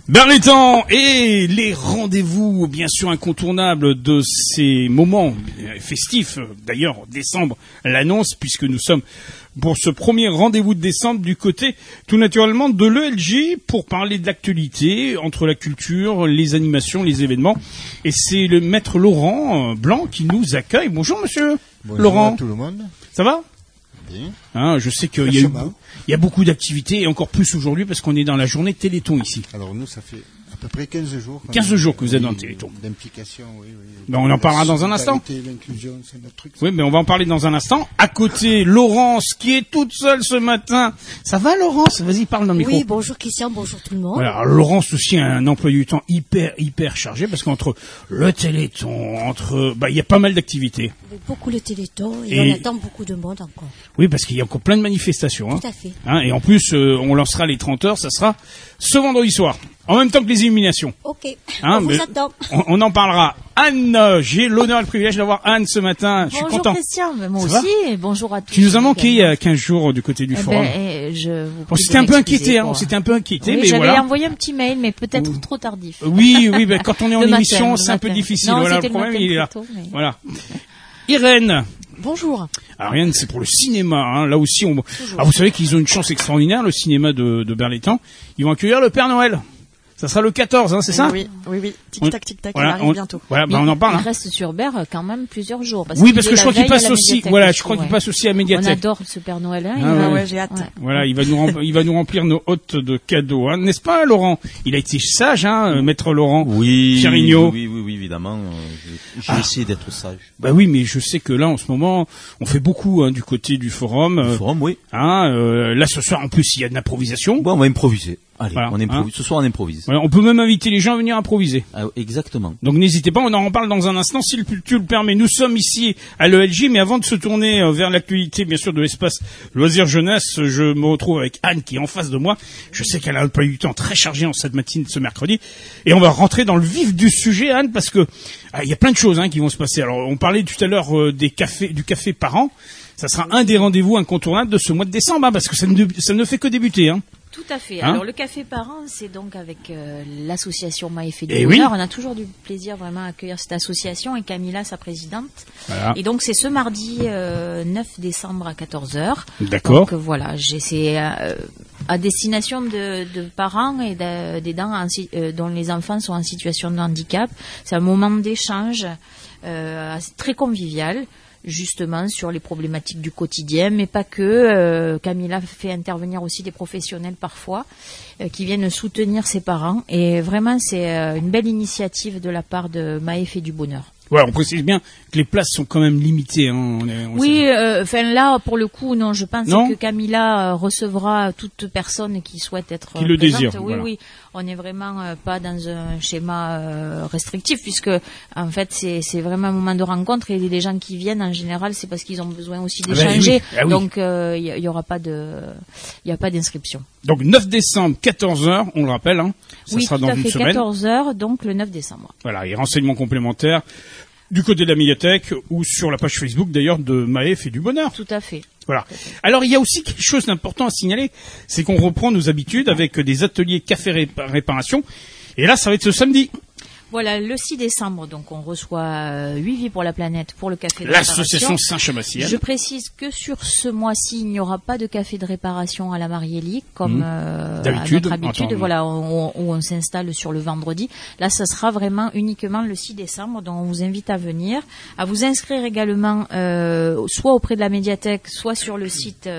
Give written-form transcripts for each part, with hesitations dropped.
Berlétan et les rendez-vous bien sûr incontournables de ces moments festifs. D'ailleurs, décembre l'annonce puisque nous sommes pour ce premier rendez-vous de décembre du côté tout naturellement de l'ELJ pour parler de l'actualité entre la culture, les animations, les événements. Et c'est le maître Laurent Blanc qui nous accueille. Bonjour monsieur. Bonjour Laurent. À tout le monde. Ça va? Bien. Hein, je sais qu'il y a beaucoup d'activités et encore plus aujourd'hui parce qu'on est dans la journée Téléthon ici. Alors nous, ça fait à peu près 15 jours. 15 jours que vous êtes dans le Téléthon. D'implication, oui. Ben, on en parlera dans un instant. L'inclusion, c'est notre truc. Oui, mais on va en parler dans un instant. À côté, Laurence, qui est toute seule ce matin. Ça va, Laurence? Vas-y, parle dans le micro. Oui, bonjour Christian, bonjour tout le monde. Voilà, Laurence aussi a un emploi du temps hyper chargé parce qu'entre le Téléthon, il y a pas mal d'activités. Beaucoup le Téléthon et on attend beaucoup de monde encore. Oui, parce qu'il y a encore plein de manifestations. Tout à fait. Et en plus, on lancera les 30 heures, ça sera ce vendredi soir. En même temps que les illuminations. Ok, on vous attend. On en parlera. Anne, j'ai l'honneur et le privilège d'avoir Anne ce matin. Je suis content. Bonjour Christian, mais moi aussi, et bonjour à tous. Tu nous as manqué il y a 15 jours du côté du forum. On s'était un peu inquiété, oui, mais j'avais voilà. envoyé un petit mail, mais peut-être trop tardif. Oui, quand on est en émission, c'est un peu matin. difficile. Non, voilà, le problème, il est là. Tôt, mais... Voilà. Irène. Bonjour. Alors Irène, c'est pour le cinéma. Là aussi, vous savez qu'ils ont une chance extraordinaire, le cinéma de Berlétan. Ils vont accueillir le Père Noël. Ça sera le 14, c'est ça? Oui. Tic-tac, voilà, il arrive bientôt. Voilà, on en parle. Il reste sur Berre quand même plusieurs jours. Parce que je crois qu'il passe aussi, qu'il passe aussi à la médiathèque. On adore ce Père Noël, j'ai hâte. Ouais. Voilà, il va nous remplir nos hôtes de cadeaux, n'est-ce pas, Laurent? Il a été sage, maître Laurent. Oui. Chirigno. Oui, évidemment. J'ai essayé d'être sage. Bah oui, mais je sais que là, en ce moment, on fait beaucoup, du côté du forum. Du forum, oui. Là, ce soir, en plus, il y a de l'improvisation. Bon, on va improviser. Allez, voilà, on improvise. Ce soir, on improvise. Voilà, on peut même inviter les gens à venir improviser. Ah, exactement. Donc n'hésitez pas, on en reparle dans un instant si tu le permets. Nous sommes ici à l'ELJ, mais avant de se tourner vers l'actualité, bien sûr, de l'espace loisirs jeunesse, je me retrouve avec Anne qui est en face de moi. Je sais qu'elle a un emploi du temps très chargé en cette matinée de ce mercredi. Et on va rentrer dans le vif du sujet, Anne, parce que il y a plein de choses qui vont se passer. Alors, on parlait tout à l'heure du café par an. Ça sera un des rendez-vous incontournables de ce mois de décembre, parce que ça ne fait que débuter. Tout à fait. Alors le café par an, c'est donc avec l'association Maëfé du Bonheur. Oui. On a toujours du plaisir vraiment à accueillir cette association et Camilla, sa présidente. Voilà. Et donc c'est ce mardi 9 décembre à 14h. D'accord. Donc voilà, c'est à destination de parents et d'aidants dont les enfants sont en situation de handicap. C'est un moment d'échange très convivial, justement sur les problématiques du quotidien, mais pas que. Camilla fait intervenir aussi des professionnels parfois qui viennent soutenir ses parents. Et vraiment, c'est une belle initiative de la part de Maëfé du Bonheur. Ouais, on précise bien que les places sont quand même limitées. Oui, là, pour le coup, non, je pense que Camilla recevra toute personne qui souhaite être qui le présente. désire. Oui, voilà. oui, on n'est vraiment pas dans un schéma restrictif, puisque en fait, c'est vraiment un moment de rencontre et les gens qui viennent en général, c'est parce qu'ils ont besoin aussi d'échanger. Oui. Donc, il y aura pas d'inscription. Donc 9 décembre, 14h, on le rappelle. Ça sera dans une semaine. 14h, donc le 9 décembre. Voilà, et renseignements complémentaires du côté de la médiathèque ou sur la page Facebook d'ailleurs de Maëfé du Bonheur. Tout à fait. Voilà. Alors il y a aussi quelque chose d'important à signaler, c'est qu'on reprend nos habitudes avec des ateliers café réparation. Et là, ça va être ce samedi. Voilà, le 6 décembre, donc on reçoit 8 vies pour la planète pour le café de réparation. L'association Saint-Chamassienne. Je précise que sur ce mois-ci, il n'y aura pas de café de réparation à la Mariélie, comme à notre habitude, voilà, où on s'installe sur le vendredi. Là, ça sera vraiment uniquement le 6 décembre, donc on vous invite à venir, à vous inscrire également, soit auprès de la médiathèque, soit sur le site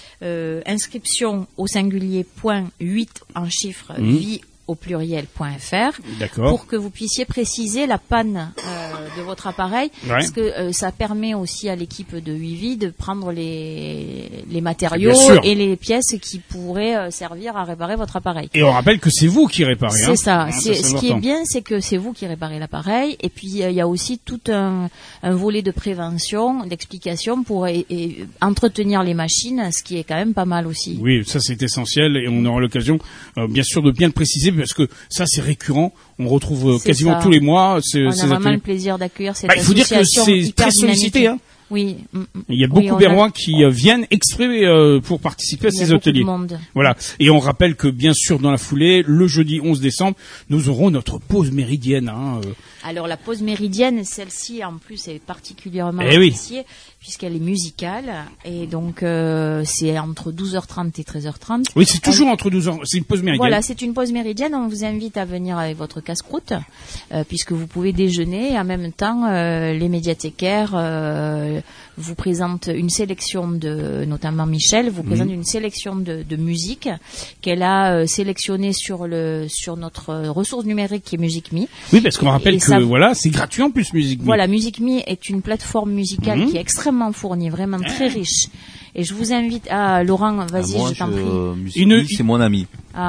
inscription au singulier .8 en chiffres vie au pluriel.fr pour que vous puissiez préciser la panne de votre appareil, parce que ça permet aussi à l'équipe de Huivi de prendre les matériaux et les pièces qui pourraient servir à réparer votre appareil. Et on rappelle que c'est vous qui réparez. C'est ça. Ce qui est bien, c'est que c'est vous qui réparez l'appareil, et puis il y a aussi tout un volet de prévention, d'explication pour entretenir les machines, ce qui est quand même pas mal aussi. Oui, ça c'est essentiel, et on aura l'occasion bien sûr de bien le préciser, parce que ça c'est récurrent, on retrouve quasiment tous les mois. On a vraiment le plaisir d'accueillir cette association. Il faut dire que c'est très sollicité. Oui. Il y a beaucoup Bérois qui viennent exprès pour participer à ces ateliers. Voilà. Et on rappelle que bien sûr dans la foulée, le jeudi 11 décembre, nous aurons notre pause méridienne. Alors la pause méridienne, celle-ci en plus est particulièrement appréciée puisqu'elle est musicale et donc c'est entre 12h30 et 13h30. Oui, c'est toujours entre 12h, c'est une pause méridienne. Voilà, c'est une pause méridienne. On vous invite à venir avec votre casse-croûte puisque vous pouvez déjeuner et en même temps les médiathécaires vous présentent une sélection notamment Michel vous présente une sélection de musique qu'elle a sélectionnée sur notre ressource numérique qui est MusicMe. Oui, parce qu'on rappelle que voilà, c'est gratuit en plus MusicMe. Voilà, MusicMe est une plateforme musicale qui est extrêmement fournie, vraiment très riche. Et je vous invite à Laurent, vas-y, je t'en prie. C'est mon ami.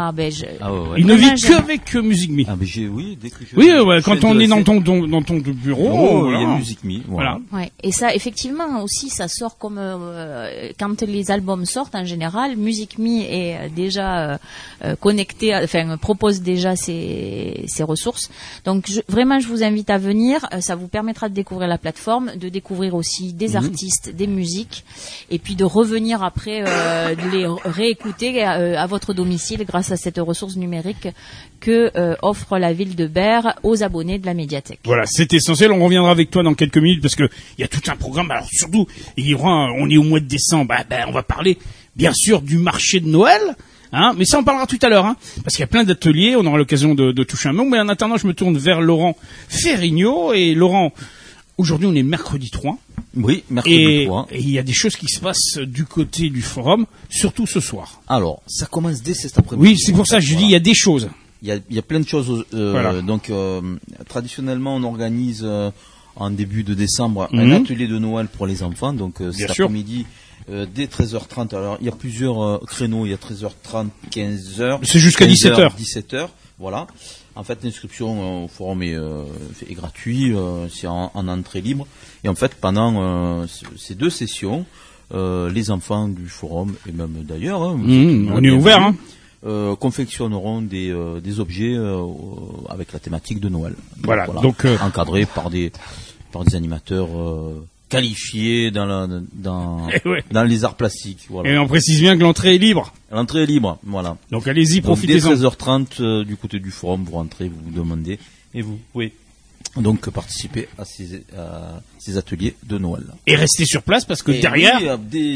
Il ne vit qu'avec MusicMe. Ah, mais oui, dès que je... Oui, quand on est dans ton bureau, il y a MusicMe. Voilà. Ouais. Et ça, effectivement, aussi, ça sort comme quand les albums sortent en général, MusicMe est déjà connecté, propose déjà ses ressources. Donc, vraiment, je vous invite à venir. Ça vous permettra de découvrir la plateforme, de découvrir aussi des artistes, des musiques, et puis de revenir après, de les réécouter à votre domicile grâce à cette ressource numérique que offre la ville de Berre aux abonnés de la médiathèque. Voilà, c'est essentiel. On reviendra avec toi dans quelques minutes parce que il y a tout un programme. Alors surtout, on est au mois de décembre. On va parler bien sûr du marché de Noël. Mais ça on parlera tout à l'heure, parce qu'il y a plein d'ateliers. On aura l'occasion de toucher un mot. Mais en attendant, je me tourne vers Laurent Ferrigno. Et Laurent, aujourd'hui on est mercredi 3. Oui, mercredi 3. Et il y a des choses qui se passent du côté du forum, surtout ce soir. Alors, ça commence dès cet après-midi. Oui, c'est pour ça que je dis il y a des choses. Il y a plein de choses. Donc, traditionnellement, on organise en début de décembre un atelier de Noël pour les enfants. Donc, cet après-midi, dès 13h30. Alors, il y a plusieurs créneaux. Il y a 13h30, 15h. C'est jusqu'à 17h. 17h, voilà. En fait, l'inscription au forum est gratuite, c'est en entrée libre. Et en fait, pendant ces 2 sessions, les enfants du forum, et même d'ailleurs, on est ouvert, confectionneront des objets avec la thématique de Noël. Voilà. Donc encadrés par des animateurs qualifiés dans les arts plastiques. Voilà. Et on précise bien que l'entrée est libre. L'entrée est libre, voilà. Donc allez-y, profitez-en. Dès 13h30 du côté du forum, vous rentrez, vous vous demandez, et vous pouvez donc participer à ces ateliers de Noël. Et restez sur place parce que derrière... Oui, dès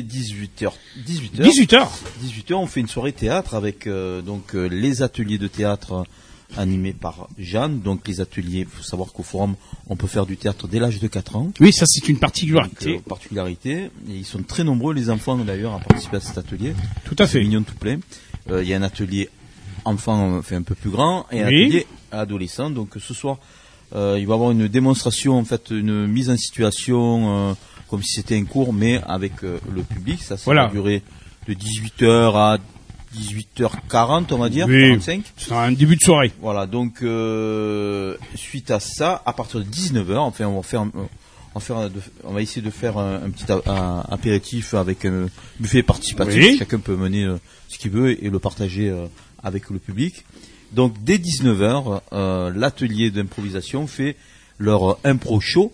18h, on fait une soirée théâtre avec les ateliers de théâtre animés par Jeanne. Donc les ateliers, il faut savoir qu'au forum, on peut faire du théâtre dès l'âge de 4 ans. Oui, ça c'est une particularité. Et ils sont très nombreux, les enfants d'ailleurs, à participer à cet atelier. Tout à fait. C'est mignon tout plein. Il y a un atelier enfant un peu plus grand et un atelier adolescent. Donc ce soir, il va y avoir une démonstration, en fait, une mise en situation comme si c'était un cours, mais avec le public. Ça va durer de 18h à 18h40, on va dire, 45. C'est un début de soirée. Voilà, donc suite à ça, à partir de 19h, enfin, on va essayer de faire un petit apéritif avec un buffet participatif. Oui. Chacun peut mener ce qu'il veut et le partager avec le public. Donc dès 19h, l'atelier d'improvisation fait leur impro show.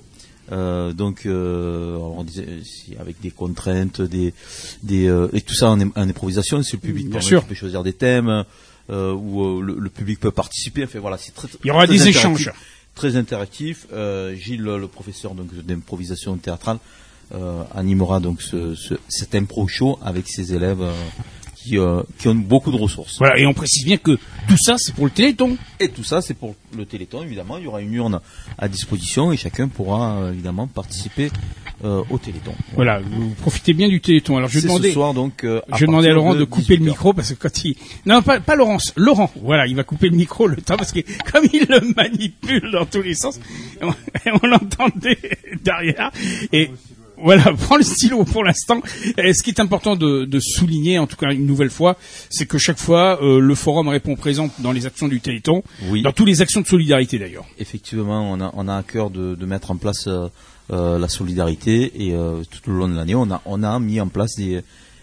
On disait, avec des contraintes, et tout ça en improvisation, c'est le public qui peut choisir des thèmes où le public peut participer. Enfin voilà, c'est il y aura des échanges. Très interactif. Gilles, le professeur d'improvisation théâtrale, animera donc cet impro show avec ses élèves qui ont beaucoup de ressources. Voilà, et on précise bien que tout ça c'est pour le Téléthon. Et tout ça c'est pour le Téléthon, évidemment. Il y aura une urne à disposition et chacun pourra évidemment participer au Téléthon. Voilà, vous profitez bien du Téléthon. Alors je vais demander, ce soir, donc, je demandais à Laurent de couper le micro parce que quand il... Non, pas Laurence, Laurent. Voilà, il va couper le micro le temps parce que comme il le manipule dans tous les sens, on l'entendait derrière. Et voilà, prends le stylo pour l'instant. Et ce qui est important de souligner, en tout cas une nouvelle fois, c'est que chaque fois, le forum répond présent dans les actions du Téléthon, dans toutes les actions de solidarité d'ailleurs. Effectivement, on a à cœur de mettre en place la solidarité et tout au long de l'année, on a mis en place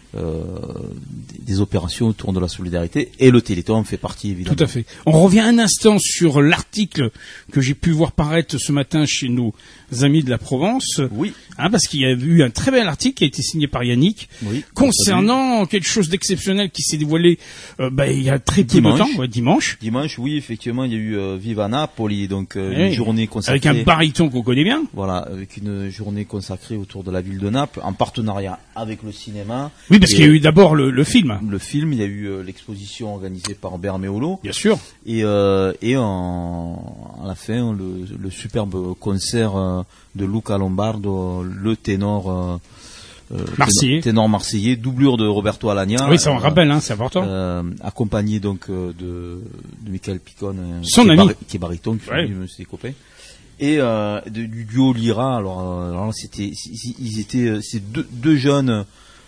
des opérations autour de la solidarité, et le Téléthon en fait partie, évidemment. Tout à fait. On revient un instant sur l'article que j'ai pu voir paraître ce matin chez nos amis de la Provence. Oui. Parce qu'il y a eu un très bel article qui a été signé par Yannick, concernant quelque chose d'exceptionnel qui s'est dévoilé il y a très peu de temps, dimanche. Dimanche, oui, effectivement, il y a eu Viva Napoli, donc une journée consacrée. Avec un baryton qu'on connaît bien. Voilà, avec une journée consacrée autour de la ville de Naples, en partenariat avec le cinéma. Oui, parce qu'il y a eu d'abord le film. Le film, il y a eu l'exposition organisée par Bermeolo. Bien sûr. Et à la fin, le superbe concert de Luca Lombardo, le ténor marseillais. Ténor marseillais, doublure de Roberto Alagna. Oui, ça on rappelle, c'est important. Accompagné donc de Michael Picone, son ami, qui est baryton, qui fait ses copains. Et du duo Lyra. Alors ils étaient ces deux jeunes,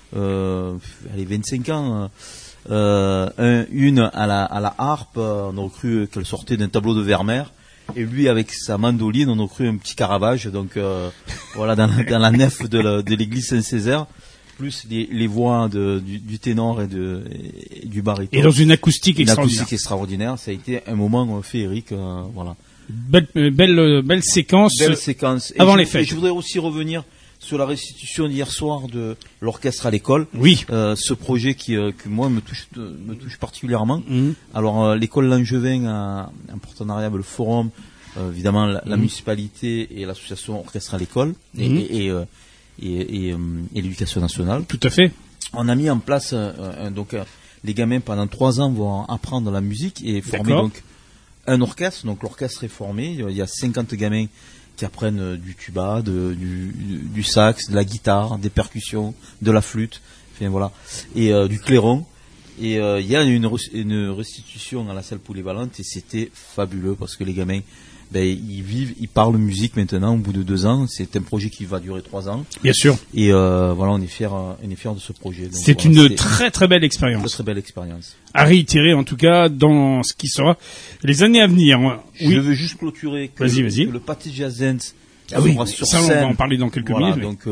25 ans. Une à la harpe, on aurait cru qu'elle sortait d'un tableau de Vermeer, et lui avec sa mandoline, on aurait cru un petit Caravage, donc voilà, dans la nef de l'église Saint-Césaire, plus les voix du ténor et du baryton. Et dans une acoustique extraordinaire. Ça a été un moment féerique, voilà. Belle séquence. Avant les fêtes. Et je voudrais aussi revenir sur la restitution d'hier soir de l'orchestre à l'école. Oui. Ce projet que moi me touche particulièrement. Alors l'école Langevin a un partenariat avec le forum, évidemment la municipalité et l'association orchestre à l'école et l'éducation nationale. Tout à fait. On a mis en place donc les gamins pendant 3 ans vont apprendre la musique et former donc un orchestre. Donc l'orchestre est formé. Il y a 50 gamins qui apprennent du tuba, du sax, de la guitare, des percussions, de la flûte, enfin voilà, et du clairon. Et il y a une restitution à la salle polyvalente et c'était fabuleux parce que les gamins, ils parlent musique maintenant au bout de 2 ans. C'est un projet qui va durer 3 ans. Bien sûr. Et voilà, on est fiers de ce projet. Donc, c'est une très très belle expérience. Très belle expérience. À réitérer en tout cas dans ce qui sera les années à venir. Je veux juste clôturer que le Pâté Jazz sera sur ça, scène. On va en parler dans quelques minutes. Donc,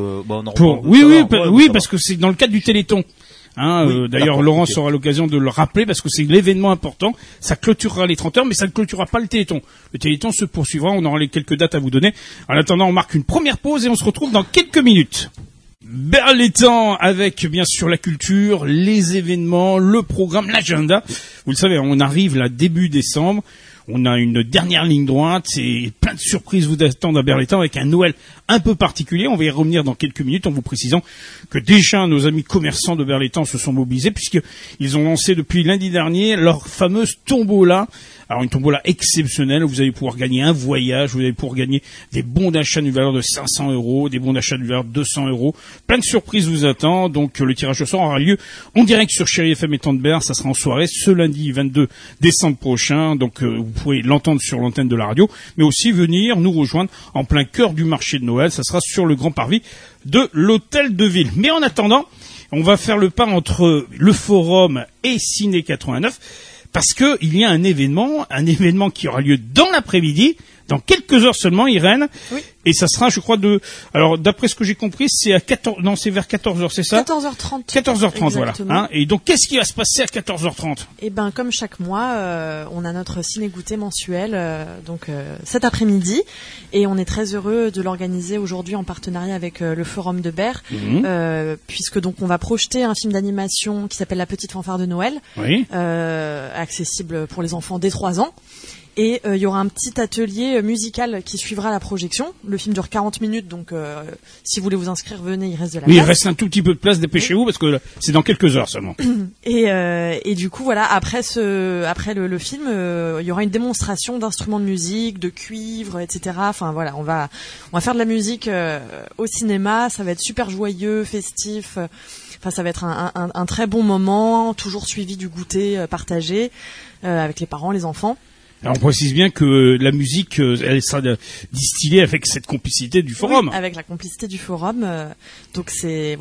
parce que c'est dans le cadre du Téléthon. D'ailleurs, Laurence aura l'occasion de le rappeler parce que c'est l'événement important. Ça clôturera les 30 heures, mais ça ne clôturera pas le Téléthon. Le Téléthon se poursuivra. On aura quelques dates à vous donner. En attendant, on marque une première pause et on se retrouve dans quelques minutes. Berlétan avec bien sûr la culture, les événements, le programme, l'agenda. Vous le savez, on arrive là début décembre. On a une dernière ligne droite et plein de surprises vous attendent à Berlétan avec un Noël un peu particulier. On va y revenir dans quelques minutes en vous précisant que déjà nos amis commerçants de Berlétan se sont mobilisés puisqu'ils ont lancé depuis lundi dernier leur fameuse tombola. Alors une tombola exceptionnelle où vous allez pouvoir gagner un voyage, vous allez pouvoir gagner des bons d'achat d'une valeur de 500 €, des bons d'achat d'une valeur de 200 €. Plein de surprises vous attendent. Donc le tirage au sort aura lieu en direct sur Chéri FM et Tandberg. Ça sera en soirée ce lundi 22 décembre prochain. Donc vous pouvez l'entendre sur l'antenne de la radio, mais aussi venir nous rejoindre en plein cœur du marché de Noël. Ça sera sur le grand parvis de l'hôtel de ville. Mais en attendant, on va faire le pas entre le forum et Ciné 89. Parce que il y a un événement qui aura lieu dans l'après-midi, dans quelques heures seulement, Irène. Oui. Et ça sera, je crois, alors, d'après ce que j'ai compris, c'est c'est vers 14h, c'est ça? 14h30. 14h30, voilà. Et donc, qu'est-ce qui va se passer à 14h30? Eh ben, comme chaque mois, on a notre ciné-goûter mensuel, cet après-midi. Et on est très heureux de l'organiser aujourd'hui en partenariat avec le Forum de Berre. Puisque donc, on va projeter un film d'animation qui s'appelle La Petite Fanfare de Noël. Oui. Accessible pour les enfants dès 3 ans. Et il y aura un petit atelier musical qui suivra la projection. Le film dure 40 minutes, donc si vous voulez vous inscrire, venez, il reste de la place. Oui, il reste un tout petit peu de place, dépêchez-vous, parce que c'est dans quelques heures seulement. Et du coup, voilà, après le film, il y aura une démonstration d'instruments de musique, de cuivre, etc. Enfin voilà, on va faire de la musique au cinéma, ça va être super joyeux, festif. Enfin, ça va être un très bon moment, toujours suivi du goûter partagé avec les parents, les enfants. Alors on précise bien que la musique, elle sera distillée avec cette complicité du forum. Oui, avec la complicité du forum. Donc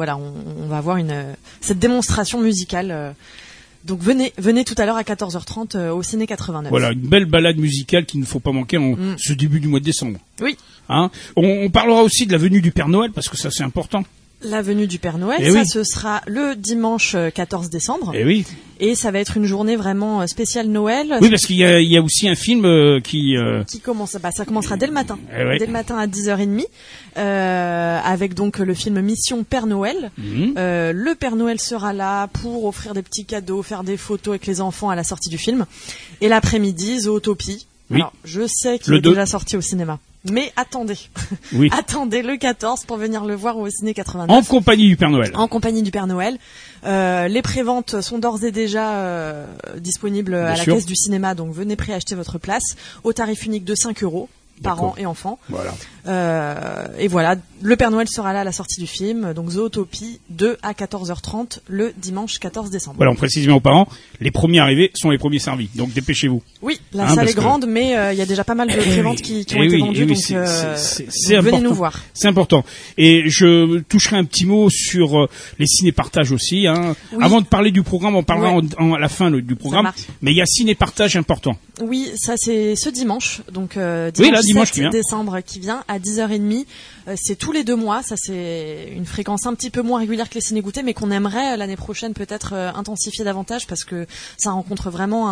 on va avoir cette démonstration musicale. Donc venez tout à l'heure à 14h30 au Ciné 89. Voilà, une belle balade musicale qu'il ne faut pas manquer en ce début du mois de décembre. Oui. On parlera aussi de la venue du Père Noël parce que ça c'est important. La venue du Père Noël, ce sera le dimanche 14 décembre. Et oui. Et ça va être une journée vraiment spéciale Noël. Oui, parce qu'il y a aussi un film qui commence. Ça commencera dès le matin. Dès le matin à 10h30, avec donc le film Mission Père Noël. Le Père Noël sera là pour offrir des petits cadeaux, faire des photos avec les enfants à la sortie du film. Et l'après-midi, Zootopie. Oui. Alors, je sais qu'il est déjà sorti au cinéma. Mais attendez, attendez le 14 pour venir le voir au Ciné 89. En compagnie du Père Noël. En compagnie du Père Noël. Les préventes sont d'ores et déjà disponibles à la caisse du cinéma, donc venez préacheter votre place au tarif unique de 5 € par an et enfant. Voilà. Et voilà, le Père Noël sera là à la sortie du film, donc Zootopie 2 à 14h30 le dimanche 14 décembre. Voilà, on précise bien aux parents, les premiers arrivés sont les premiers servis, donc dépêchez-vous. Oui, la salle est grande, mais il y a déjà pas mal de préventes qui ont été vendues, donc venez nous voir. C'est important. Et je toucherai un petit mot sur les ciné-partages aussi. Hein. Oui. Avant de parler du programme, on parlera à la fin du programme, mais il y a ciné-partage important. Oui, ça c'est ce dimanche, donc dimanche 7 décembre qui vient à 10h30. C'est tous les 2 mois, ça c'est une fréquence un petit peu moins régulière que les ciné-goûtés, mais qu'on aimerait l'année prochaine peut-être intensifier davantage parce que ça rencontre vraiment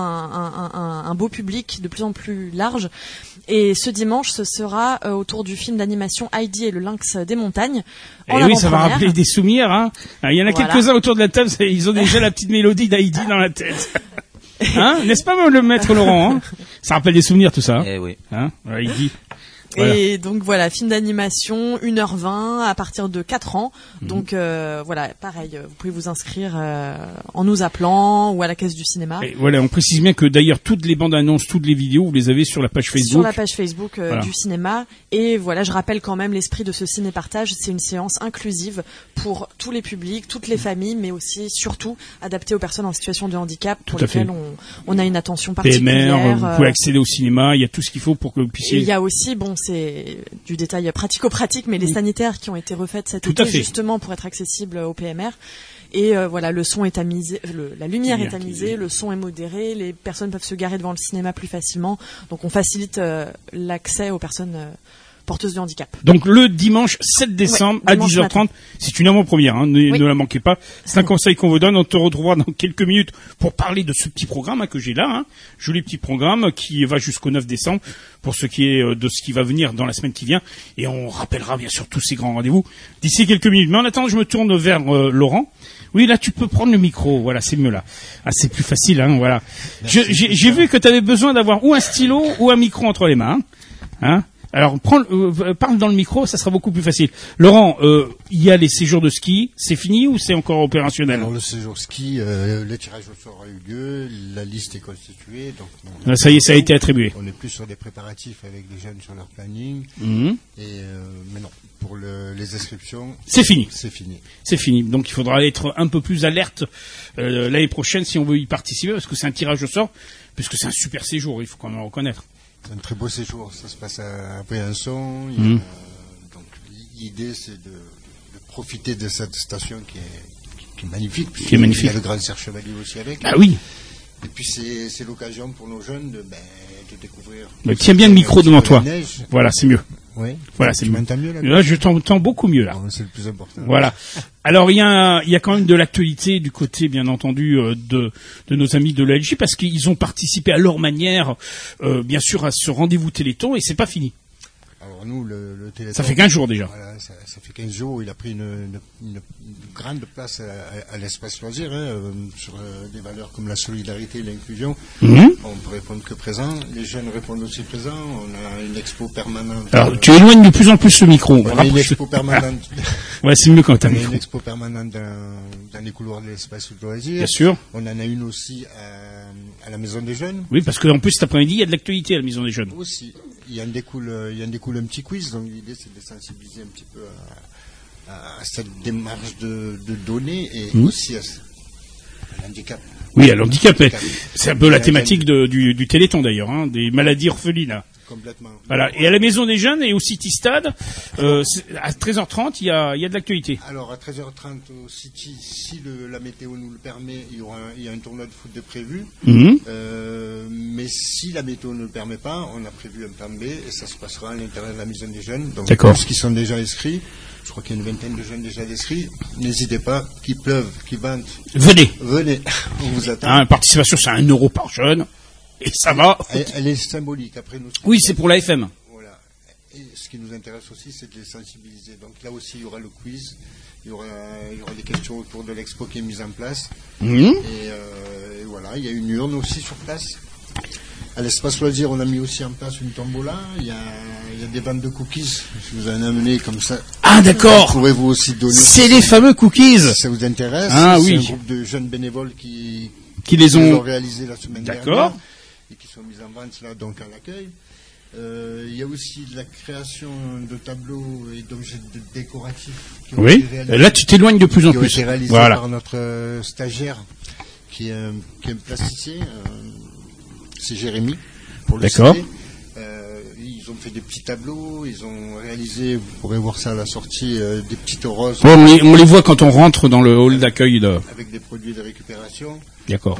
un beau public de plus en plus large. Et ce dimanche, ce sera autour du film d'animation Heidi et le lynx des montagnes. Et oui, ça va rappeler des souvenirs. Hein. Il y en a quelques-uns autour de la table, ils ont déjà la petite mélodie d'Heidi dans la tête. Hein, n'est-ce pas, le maître Laurent, hein? Ça rappelle des souvenirs, tout ça. Eh oui. Hein, Heidi. Voilà. Et donc voilà, film d'animation, 1h20 à partir de 4 ans. Donc voilà, pareil, vous pouvez vous inscrire en nous appelant ou à la caisse du cinéma. Et voilà, on précise bien que d'ailleurs toutes les bandes annonces, toutes les vidéos, vous les avez sur la page Facebook. Sur la page Facebook du cinéma. Et voilà, je rappelle quand même l'esprit de ce ciné-partage, c'est une séance inclusive pour tous les publics, toutes les familles, mais aussi surtout adaptée aux personnes en situation de handicap pour lesquelles on a une attention particulière. PMR, vous pouvez accéder au cinéma, il y a tout ce qu'il faut pour que vous puissiez... Et il y a aussi, c'est du détail pratico-pratique, mais les sanitaires qui ont été refaites cet été justement pour être accessibles au PMR. Et voilà, le son est tamisé, la lumière est tamisée, le son est modéré, les personnes peuvent se garer devant le cinéma plus facilement. Donc on facilite l'accès aux personnes porteuses de handicap. Donc le dimanche 7 décembre à 10h30, c'est une avant-première, hein, ne la manquez pas. C'est un conseil qu'on vous donne. On te retrouvera dans quelques minutes pour parler de ce petit programme que j'ai là, hein. Joli petit programme qui va jusqu'au 9 décembre pour ce qui est de ce qui va venir dans la semaine qui vient. Et on rappellera bien sûr tous ces grands rendez-vous d'ici quelques minutes. Mais en attendant, je me tourne vers Laurent. Oui, là, tu peux prendre le micro. Voilà, c'est mieux là. Ah, c'est plus facile, hein. Voilà. J'ai vu que tu avais besoin d'avoir ou un stylo ou un micro entre les mains. Hein. Alors, parle dans le micro, ça sera beaucoup plus facile. Laurent, il y a les séjours de ski, c'est fini ou c'est encore opérationnel? Alors, le séjour ski, le tirage au sort a eu lieu, la liste est constituée. Donc, ça y est, ça a été attribué. On est plus sur des préparatifs avec les jeunes sur leur planning. Mais non, pour les inscriptions, c'est fini. C'est fini. C'est fini. Donc, il faudra être un peu plus alerte l'année prochaine si on veut y participer, parce que c'est un tirage au sort, puisque c'est un super séjour, il faut quand même le reconnaître. C'est un très beau séjour, ça se passe à Briançon. Donc l'idée c'est de profiter de cette station qui est magnifique. Qui est magnifique. Il y a le Grand Cerf Chevalier aussi avec. Ah oui. Et puis c'est l'occasion pour nos jeunes de découvrir. Mais tiens bien le micro devant toi. Voilà, c'est mieux. Oui. Voilà, c'est mieux. Tu m'entends mieux là? Là, je t'entends beaucoup mieux là. C'est le plus important. Voilà. Alors il y a quand même de l'actualité du côté, bien entendu, de nos amis de l'ALJ, parce qu'ils ont participé à leur manière, bien sûr, à ce rendez-vous Téléthon, et c'est pas fini. Alors nous, le Téléthon... Ça fait 15 jours déjà. Voilà, ça fait 15 jours. Il a pris une grande place à l'espace loisir, sur des valeurs comme la solidarité et l'inclusion. On peut répondre que présent. Les jeunes répondent aussi présent. On a une expo permanente. Alors, tu éloignes de plus en plus ce micro. On a une expo permanente. Ouais, c'est mieux quand t'as un micro. On a une expo permanente dans les couloirs de l'espace loisir. Bien sûr. On en a une aussi à la Maison des Jeunes. Oui, parce qu'en plus, cet après-midi, il y a de l'actualité à la Maison des Jeunes. Aussi. Il y en découle un petit quiz, donc l'idée c'est de sensibiliser un petit peu à cette démarche de donner et aussi à l'handicap. Oui, à l'handicap. C'est un peu la thématique du Téléthon d'ailleurs, hein, des maladies orphelines. Complètement. Voilà. Et à la Maison des Jeunes et au City Stade, à 13h30, il y a de l'actualité. Alors à 13h30 au City, si la météo nous le permet, il y a un tournoi de foot de prévu. Mais si la météo ne le permet pas, on a prévu un plan B et ça se passera à l'intérieur de la Maison des Jeunes. Donc pour ceux qui sont déjà inscrits, je crois qu'il y a une vingtaine de jeunes déjà inscrits. N'hésitez pas, qu'il pleuve, qu'il vente. Venez, on vous attend. Participation, c'est 1 euro par jeune. Et ça va. Elle est symbolique. Après nous. Oui, c'est pour la FM. Voilà. Et ce qui nous intéresse aussi, c'est de les sensibiliser. Donc là aussi, il y aura le quiz. Il y aura des questions autour de l'expo qui est mise en place. Et voilà, il y a une urne aussi sur place. À l'espace loisir, on a mis aussi en place une tombola. Il y a des ventes de cookies. Je vous en ai amené comme ça. Ah, d'accord. Pourrez-vous aussi donner. C'est les fameux cookies. Si ça vous intéresse. Ah, c'est oui. un groupe de jeunes bénévoles qui les ont réalisés la semaine dernière. Et qui sont mis en vente là, donc à l'accueil. Il y a aussi de la création de tableaux et d'objets décoratifs. Qui ont été réalisés, là, tu t'éloignes de plus en plus. Qui ont été réalisés par notre stagiaire, qui est un plasticien. C'est Jérémy, pour le citer. Ils ont fait des petits tableaux, ils ont réalisé, vous pourrez voir ça à la sortie, des petites roses. On les voit quand on rentre dans le hall d'accueil. Avec des produits de récupération. D'accord.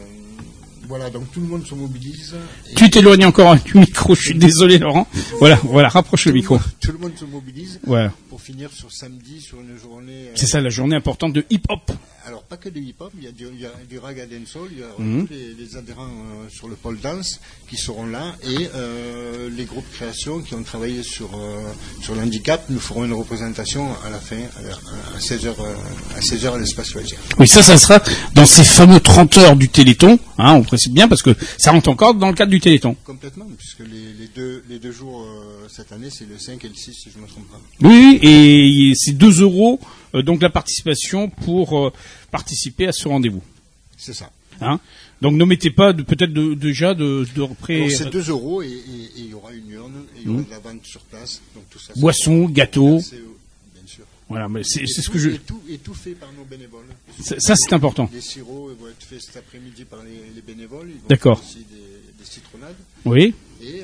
Voilà, donc tout le monde se mobilise. Tu t'éloignes encore du micro, je suis désolé Laurent. Voilà, rapproche le micro. Tout le monde se mobilise pour finir sur samedi, sur une journée... C'est ça, la journée importante de hip-hop. Alors, pas que de hip-hop, il y a du raga dancehall, il y a tous les adhérents sur le pôle danse qui seront là, et les groupes création qui ont travaillé sur l'handicap, nous ferons une représentation à la fin, à 16h à l'espace loisir. Oui, ça sera dans ces fameux 30 heures du Téléthon, on précise bien, parce que ça rentre encore dans le cadre du Téléthon. Complètement, puisque les deux jours cette année, c'est le 5 et le 6, si je ne me trompe pas. Oui, et c'est 2 euros, donc la participation pour participer à ce rendez-vous. C'est ça. Donc n'omettez pas déjà de près. C'est 2 euros et il y aura une urne, et il y aura de la vente sur place. Donc tout ça. Boissons, gâteaux. Bien sûr. Voilà, mais c'est ce que je. Et tout fait par nos bénévoles. Ça c'est important. Les sirops vont être faits cet après-midi par les bénévoles. Ils vont D'accord. faire aussi des citronnades. Oui. Et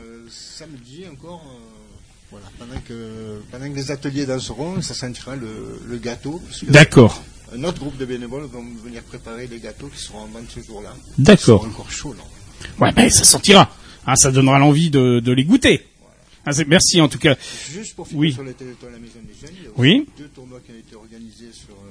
samedi encore. Voilà, pendant que les ateliers danseront, ça sentira le gâteau. D'accord. Un autre groupe de bénévoles vont venir préparer les gâteaux qui seront en vente ce jour-là. D'accord. Ils seront encore chauds, là. Ouais, ben ça sentira. Ça donnera l'envie de les goûter. Voilà. Merci en tout cas. Juste pour finir sur le Téléthon à la Maison des Jeunes, il y a aussi 2 tournois qui ont été organisés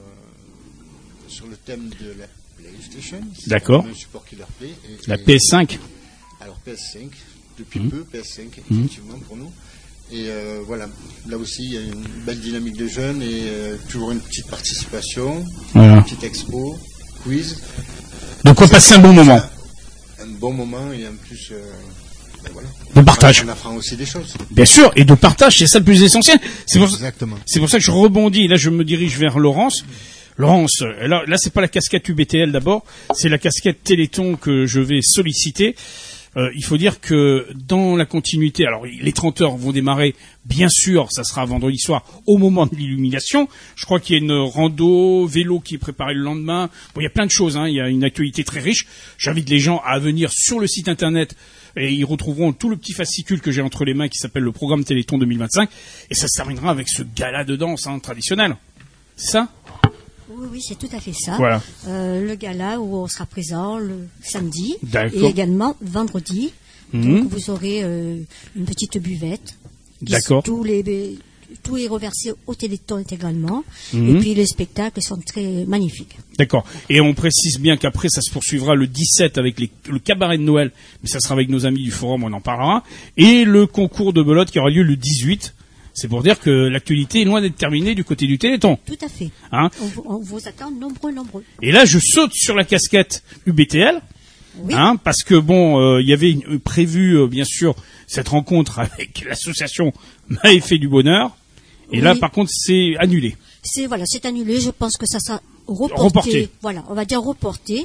sur le thème de la PlayStation. D'accord. Un support qui leur plaît. La PS5. Alors PS5, depuis peu, PS5 effectivement pour nous. Et voilà, là aussi il y a une belle dynamique de jeunes et toujours une petite participation, une petite expo, quiz. Donc on passe un bon moment. Un bon moment et en plus voilà. De partage. On apprend aussi des choses. Bien sûr, et de partage, c'est ça le plus essentiel. Exactement. C'est pour ça que je rebondis, et là je me dirige vers Laurence. Laurence, là c'est pas la casquette UBTL d'abord, c'est la casquette Téléthon que je vais solliciter. Il faut dire que dans la continuité, alors les 30 heures vont démarrer, bien sûr, ça sera vendredi soir au moment de l'illumination. Je crois qu'il y a une rando vélo qui est préparée le lendemain. Bon, il y a plein de choses, il y a une actualité très riche. J'invite les gens à venir sur le site internet et ils retrouveront tout le petit fascicule que j'ai entre les mains qui s'appelle le programme Téléthon 2025 et ça se terminera avec ce gala de danse traditionnel. C'est ça ? Oui, c'est tout à fait ça. Voilà. Le gala où on sera présent le samedi D'accord. et également vendredi. Donc vous aurez une petite buvette. D'accord. Tout est reversé au Téléthon intégralement. Et puis les spectacles sont très magnifiques. D'accord. Et on précise bien qu'après ça se poursuivra le 17 avec le cabaret de Noël, mais ça sera avec nos amis du forum, on en parlera. Et le concours de belote qui aura lieu le 18. C'est pour dire que l'actualité est loin d'être terminée du côté du Téléthon. Tout à fait. On vous attend nombreux. Et là, je saute sur la casquette UBTL, parce que il y avait prévu, bien sûr, cette rencontre avec l'association Maëfait du Bonheur. Et là, par contre, c'est annulé. C'est annulé. Je pense que ça sera reporté. Voilà, on va dire reporté.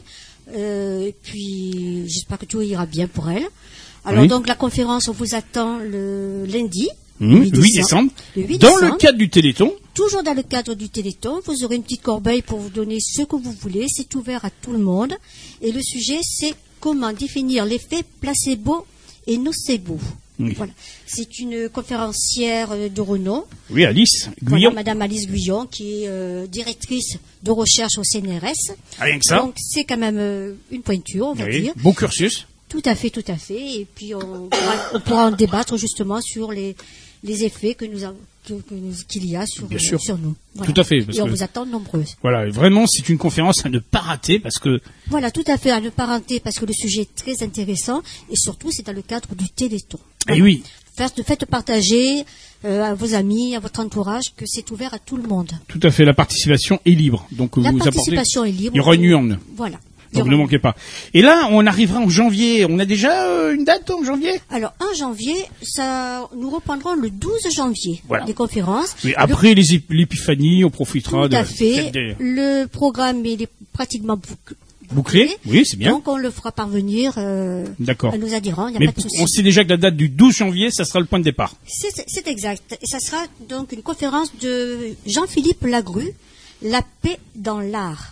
Puis, j'espère que tout ira bien pour elle. Alors, donc, la conférence, on vous attend le lundi. 8 décembre. Dans le cadre du Téléthon. Toujours dans le cadre du Téléthon. Vous aurez une petite corbeille pour vous donner ce que vous voulez. C'est ouvert à tout le monde. Et le sujet, c'est comment définir l'effet placebo et nocebo. Oui. Voilà. C'est une conférencière de renom. Oui, Alice Guyon. Voilà, Madame Alice Guyon, qui est directrice de recherche au CNRS. Rien que ça. Donc c'est quand même une pointure, on va dire. Bon cursus. Tout à fait. Et puis on pourra en débattre justement sur les effets que nous avons. Qu'il y a sur nous. Voilà. Tout à fait. Et on vous attend nombreuses. Voilà, vraiment, c'est une conférence à ne pas rater parce que... Voilà, tout à fait, à ne pas rater parce que le sujet est très intéressant et surtout, c'est dans le cadre du Téléthon. Voilà. Et oui. Faites partager à vos amis, à votre entourage, que c'est ouvert à tout le monde. Tout à fait, la participation est libre. Donc la vous participation apportez... est libre. Il y aura une urne. Voilà. Donc ne manquez pas. Et là, on arrivera en janvier. On a déjà une date en janvier ? Alors, en janvier, nous reprendrons le 12 janvier, les conférences. Oui, après l'épiphanie, on profitera de... Tout à fait. Le programme est pratiquement bouclé. Oui, c'est bien. Donc, on le fera parvenir à nos adhérents. Il n'y a pas de souci. On sait déjà que la date du 12 janvier, ça sera le point de départ. C'est exact. Et ça sera donc une conférence de Jean-Philippe Lagru, La paix dans l'art.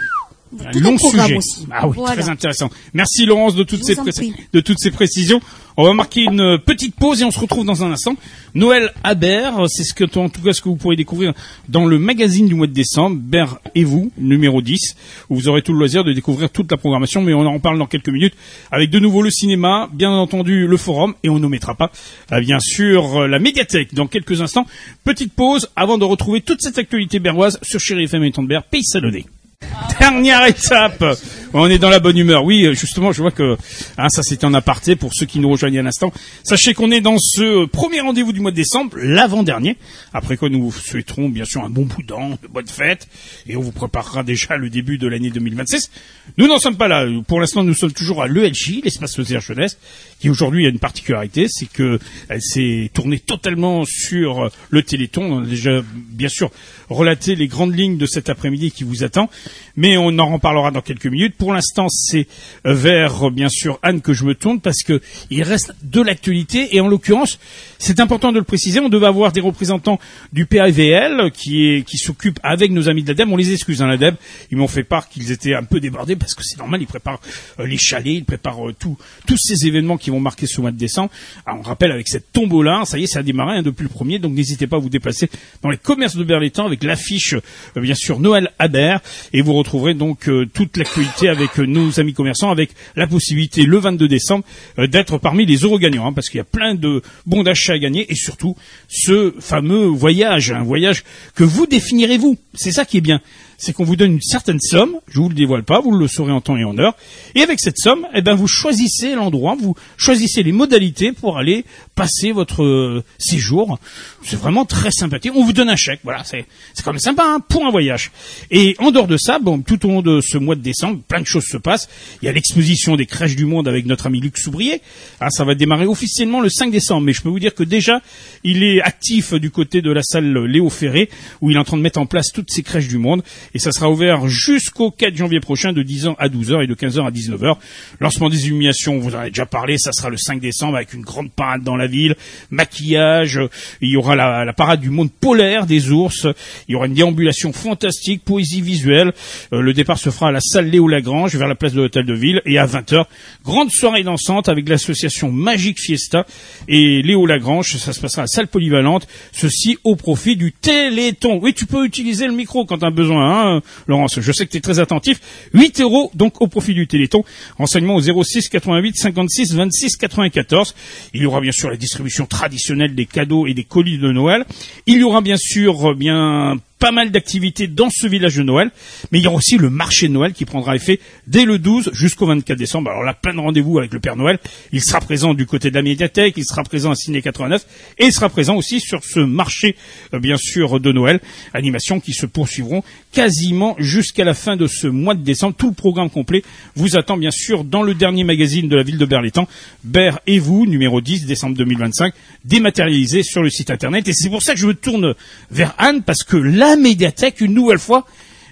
Un long sujet. Aussi. Ah oui, voilà. Très intéressant. Merci Laurence de toutes ces précisions. On va marquer une petite pause et on se retrouve dans un instant. Noël Habert, c'est ce que vous pourrez découvrir dans le magazine du mois de décembre, Bert et vous, numéro 10, où vous aurez tout le loisir de découvrir toute la programmation, mais on en parle dans quelques minutes, avec de nouveau le cinéma, bien entendu le forum, et on n'omettra pas, bien sûr, la médiathèque dans quelques instants. Petite pause avant de retrouver toute cette actualité berroise sur Chéri FM et Tondebert, Pays Salonnais. Dernière étape. On est dans la bonne humeur. Oui, justement, je vois que ça c'était en aparté pour ceux qui nous rejoignent à l'instant. Sachez qu'on est dans ce premier rendez-vous du mois de décembre, l'avant-dernier. Après quoi, nous vous souhaiterons bien sûr un bon boudin, de bonnes fêtes, et on vous préparera déjà le début de l'année 2026. Nous n'en sommes pas là. Pour l'instant, nous sommes toujours à l'ELJ, l'espace Loisirs Jeunesse, qui aujourd'hui a une particularité, c'est que elle s'est tournée totalement sur le Téléthon. On a déjà bien sûr relaté les grandes lignes de cet après-midi qui vous attend, mais on en reparlera dans quelques minutes. Pour l'instant, c'est vers, bien sûr, Anne que je me tourne parce que il reste de l'actualité et en l'occurrence, c'est important de le préciser, on devait avoir des représentants du PAVL qui s'occupent avec nos amis de l'ADEME. On les excuse, l'ADEME. Ils m'ont fait part qu'ils étaient un peu débordés parce que c'est normal, ils préparent les chalets, ils préparent tous ces événements qui vont marquer ce mois de décembre. Alors, on rappelle avec cette tombola, ça y est, ça a démarré depuis le 1er, donc n'hésitez pas à vous déplacer dans les commerces de Berlétan avec l'affiche, bien sûr, Noël Habert, et vous retrouverez donc toute l'actualité avec nos amis commerçants, avec la possibilité le 22 décembre d'être parmi les euros gagnants, parce qu'il y a plein de bons d'achat à gagner, et surtout ce fameux voyage, un voyage que vous définirez vous. C'est ça qui est bien. C'est qu'on vous donne une certaine somme, je vous le dévoile pas, vous le saurez en temps et en heure, et avec cette somme, vous choisissez l'endroit, vous choisissez les modalités pour aller passer votre séjour. C'est vraiment très sympathique. On vous donne un chèque, voilà, c'est quand même sympa, pour un voyage. Et en dehors de ça, tout au long de ce mois de décembre, plein de choses se passent. Il y a l'exposition des crèches du monde avec notre ami Luc Soubrier. Ça va démarrer officiellement le 5 décembre, mais je peux vous dire que déjà, il est actif du côté de la salle Léo Ferré, où il est en train de mettre en place toutes ces crèches du monde. Et ça sera ouvert jusqu'au 4 janvier prochain de 10h à 12h et de 15h à 19h. Lancement des illuminations, vous en avez déjà parlé, ça sera le 5 décembre avec une grande parade dans la ville, maquillage, il y aura la parade du monde polaire des ours, il y aura une déambulation fantastique, poésie visuelle, le départ se fera à la salle Léo Lagrange vers la place de l'hôtel de ville et à 20h, grande soirée dansante avec l'association Magique Fiesta et Léo Lagrange, ça se passera à la salle polyvalente, ceci au profit du Téléthon. Oui, tu peux utiliser le micro quand tu as besoin, Laurence, je sais que tu es très attentif. 8 € donc au profit du Téléthon. Renseignements au 06 88 56 26 94. Il y aura bien sûr la distribution traditionnelle des cadeaux et des colis de Noël. Il y aura bien sûr pas mal d'activités dans ce village de Noël, mais il y aura aussi le marché de Noël qui prendra effet dès le 12 jusqu'au 24 décembre. Alors là, plein de rendez-vous avec le Père Noël. Il sera présent du côté de la médiathèque, il sera présent à Ciné 89 et il sera présent aussi sur ce marché, bien sûr, de Noël. Animations qui se poursuivront quasiment jusqu'à la fin de ce mois de décembre. Tout le programme complet vous attend bien sûr dans le dernier magazine de la ville de Berlétan, Bert et vous, numéro 10, décembre 2025, dématérialisé sur le site internet. Et c'est pour ça que je me tourne vers Anne, parce que la médiathèque, une nouvelle fois,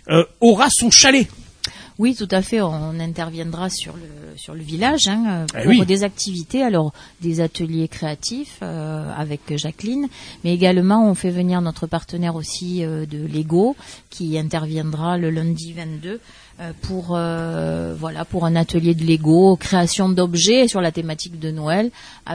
aura son chalet. Oui, tout à fait. On interviendra sur le village pour des activités, alors des ateliers créatifs avec Jacqueline, mais également on fait venir notre partenaire aussi de Lego qui interviendra le lundi 22 pour un atelier de Lego, création d'objets sur la thématique de Noël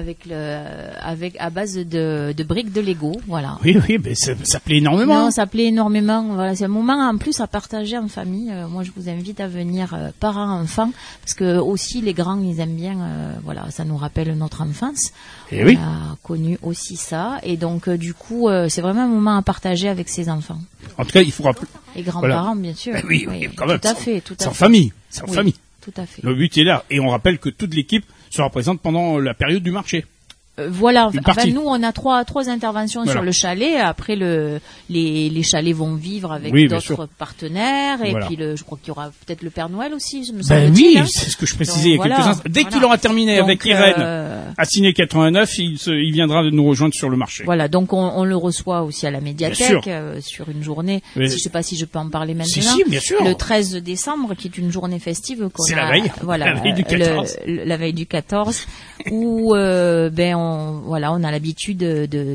à base de briques de Lego, voilà. Oui, mais ça plaît énormément. Non, ça plaît énormément. Voilà, c'est un moment en plus à partager en famille. Moi, je vous invite à venir parents-enfants, parce que aussi les grands ils aiment bien. Ça nous rappelle notre enfance. Et oui. On a connu aussi ça, et donc du coup, c'est vraiment un moment à partager avec ses enfants. En tout cas, il faut rappeler. Et grands-parents, bien sûr. Oui, quand même. Tout à fait. C'est en famille. C'est en oui, famille. Tout à fait. Le but est là. Et on rappelle que toute l'équipe sera présente pendant la période du marché. Voilà. Enfin, nous, on a trois interventions sur le chalet. Après, les chalets vont vivre avec d'autres partenaires. Et puis, je crois qu'il y aura peut-être le Père Noël aussi, me semble-t-il. Oui, c'est ce que je précisais il y a quelques instants. Dès qu'il aura terminé avec Irène à Ciné 89, il viendra nous rejoindre sur le marché. Voilà. Donc, on le reçoit aussi à la médiathèque sur une journée. Je sais pas si je peux en parler maintenant. Si, bien sûr. Le 13 décembre, qui est une journée festive. C'est la veille. Voilà. La veille du 14. La veille du 14. Où, on a l'habitude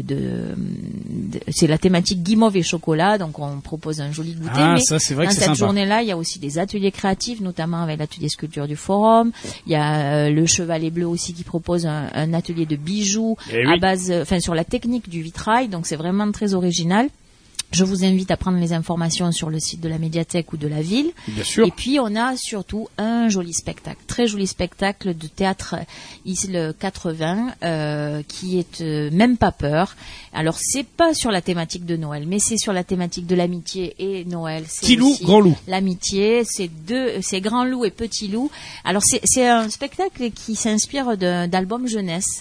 c'est la thématique guimauve et chocolat, donc on propose un joli goûter. Mais ça, c'est vrai dans que c'est cette sympa. journée-là, il y a aussi des ateliers créatifs, notamment avec l'atelier sculpture du Forum. Il y a le Chevalet Bleu aussi qui propose un atelier de bijoux sur la technique du vitrail, donc c'est vraiment très original. Je vous invite à prendre les informations sur le site de la médiathèque ou de la ville. Bien sûr. Et puis, on a surtout un joli spectacle, très joli spectacle de théâtre ISL 80, qui est Même pas peur. Alors, c'est pas sur la thématique de Noël, mais c'est sur la thématique de l'amitié et Noël. Petit loup, grand loup. L'amitié, c'est Grand Loup et Petit Loup. Alors, c'est un spectacle qui s'inspire d'albums jeunesse.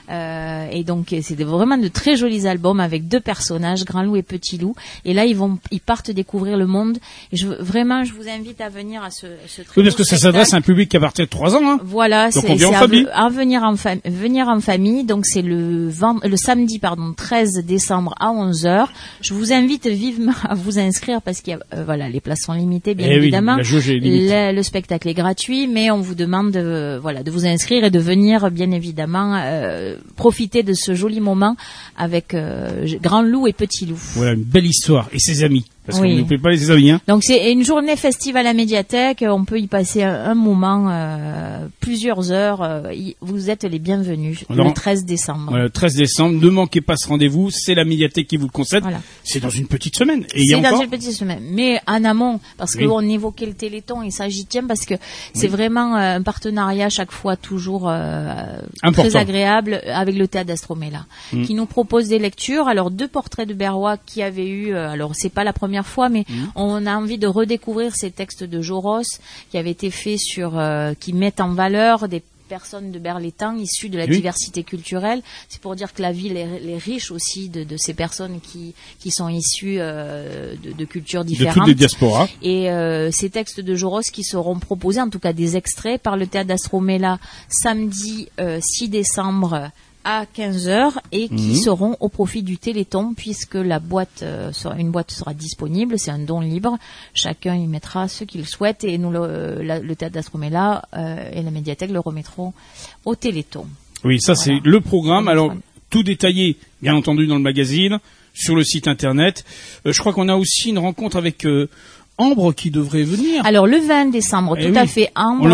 Et donc, c'est vraiment de très jolis albums avec deux personnages, Grand Loup et Petit Loup. Et là, ils partent découvrir le monde. Et je vous invite à venir à ce très parce que ça s'adresse à un public à partir de 3 ans, hein. Voilà. Donc on vient en famille. Venir en famille. Donc c'est le samedi, 13 décembre à 11h. Je vous invite vivement à vous inscrire parce qu'il y a, les places sont limitées, bien évidemment. La jauge est limitée. Le spectacle est gratuit, mais on vous demande de vous inscrire et de venir, bien évidemment, profiter de ce joli moment avec Grand Loup et Petit Loup. Voilà, une belle histoire. Et ses amis. Parce qu'on n'oublie pas les amis, hein. Donc c'est une journée festive à la médiathèque. On peut y passer un moment, plusieurs heures. Vous êtes les bienvenus. Le 13 décembre. Voilà, 13 décembre. Ne manquez pas ce rendez-vous. C'est la médiathèque qui vous le concède. Voilà. C'est dans une petite semaine. Et c'est dans une petite semaine. Mais en amont, parce qu'on évoquait le Téléthon et ça j'y tiens parce que c'est vraiment un partenariat chaque fois toujours très agréable avec le théâtre d'Astromela, qui nous propose des lectures. Alors 2 portraits de Berrois qui avaient eu. Alors c'est pas la première fois, mais on a envie de redécouvrir ces textes de Joros qui avaient été faits qui mettent en valeur des personnes de Berlétan issues de la diversité culturelle. C'est pour dire que la ville est riche aussi de ces personnes qui sont issues de cultures différentes. De toutes les diasporas. Et ces textes de Joros qui seront proposés, en tout cas des extraits, par le théâtre d'Astromela samedi 6 décembre à 15h et qui seront au profit du Téléthon puisque une boîte sera disponible, c'est un don libre, chacun y mettra ce qu'il souhaite et nous le théâtre d'Astromela et la médiathèque le remettront au Téléthon. Oui, ça c'est le programme. Alors tout détaillé bien entendu dans le magazine, sur le site internet. Je crois qu'on a aussi une rencontre avec Ambre qui devrait venir. Alors le 20 décembre, à fait.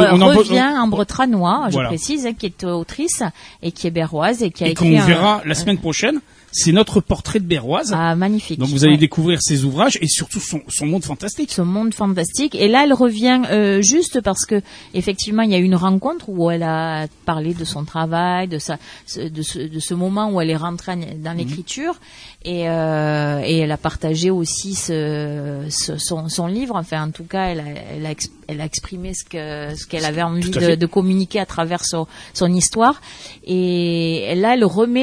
Ambre Tranois, je précise, qui est autrice et qui est berroise et qui a écrit. Et qu'on verra la semaine prochaine. C'est notre portrait de Berroise. Ah, magnifique. Donc vous allez découvrir ses ouvrages et surtout son monde fantastique. Son monde fantastique. Et là, elle revient juste parce que effectivement, il y a eu une rencontre où elle a parlé de son travail, de ce moment où elle est rentrée dans l'écriture et elle a partagé aussi son livre. Enfin, en tout cas, elle a exprimé ce qu'elle avait envie de communiquer à travers son histoire. Et là, elle remet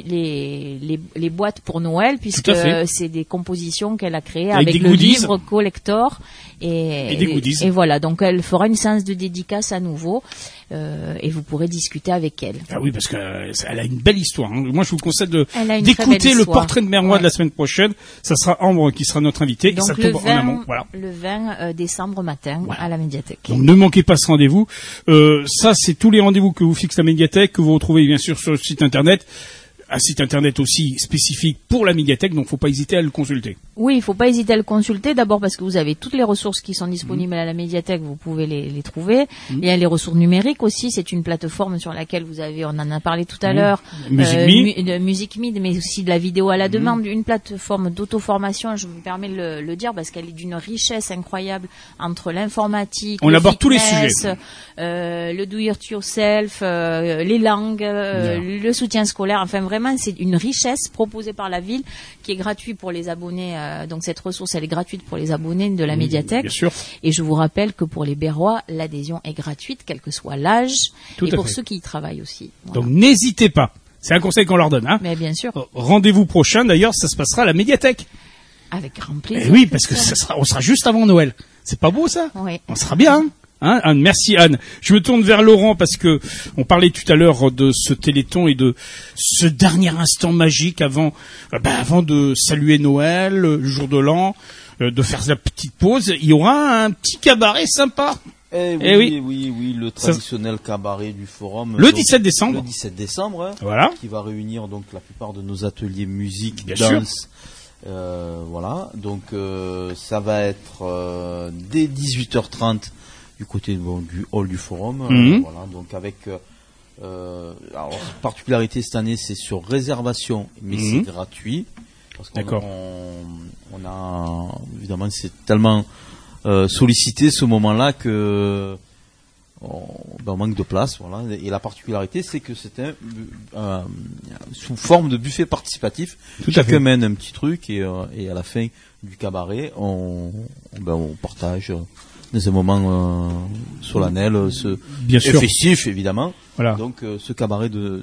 les boîtes pour Noël puisque c'est des compositions qu'elle a créées avec le livre collector et des goodies. Et voilà, donc elle fera une séance de dédicace à nouveau et vous pourrez discuter avec elle. Ah oui, parce qu'elle a une belle histoire. Hein. Moi, je vous conseille d'écouter le portrait de Berrois de la semaine prochaine. Ça sera Ambre qui sera notre invitée. Donc et ça tombe en amont. Voilà. Le 20 décembre matin à la médiathèque. Donc ne manquez pas ce rendez-vous. Ça, c'est tous les rendez-vous que vous fixe la médiathèque, que vous retrouvez bien sûr sur le site internet. Un site internet aussi spécifique pour la médiathèque, donc faut pas hésiter à le consulter. Oui, il faut pas hésiter à le consulter. D'abord parce que vous avez toutes les ressources qui sont disponibles à la médiathèque, vous pouvez les trouver. Il y a les ressources numériques aussi. C'est une plateforme sur laquelle vous avez, on en a parlé tout à l'heure, MusicMe, mais aussi de la vidéo à la demande. Une plateforme d'auto-formation, je me permets de le dire parce qu'elle est d'une richesse incroyable entre l'informatique, on aborde tous les sujets, le do-it-yourself, les langues, le soutien scolaire. Enfin, vraiment, c'est une richesse proposée par la ville qui est gratuite pour les abonnés. Donc cette ressource, elle est gratuite pour les abonnés de la médiathèque. Bien sûr. Et je vous rappelle que pour les Berrois, l'adhésion est gratuite, quel que soit l'âge, et pour ceux qui y travaillent aussi. Voilà. Donc n'hésitez pas. C'est un conseil qu'on leur donne. Hein. Mais bien sûr. Rendez-vous prochain, d'ailleurs, ça se passera à la médiathèque. Avec grand plaisir. Et oui, parce que on sera juste avant Noël. C'est pas beau ça? Oui. On sera bien. Hein, Anne, merci Anne. Je me tourne vers Laurent parce que on parlait tout à l'heure de ce Téléthon et de ce dernier instant magique avant de saluer Noël, le jour de l'an, de faire la petite pause. Il y aura un petit cabaret sympa. Oui, le traditionnel cabaret du forum. Le 17 décembre. Le 17 décembre. Voilà. Qui va réunir donc la plupart de nos ateliers musique, bien danse. Voilà. Donc ça va être dès 18h30. Du côté du hall du forum, voilà, donc avec alors particularité cette année, c'est sur réservation, mais c'est gratuit parce qu'on on a évidemment c'est tellement sollicité ce moment-là que on manque de place, voilà. Et la particularité, c'est que c'est sous forme de buffet participatif. Chacun mène un petit truc et à la fin du cabaret, on partage. Dans un moment solennel, festif évidemment. Voilà. Donc ce cabaret de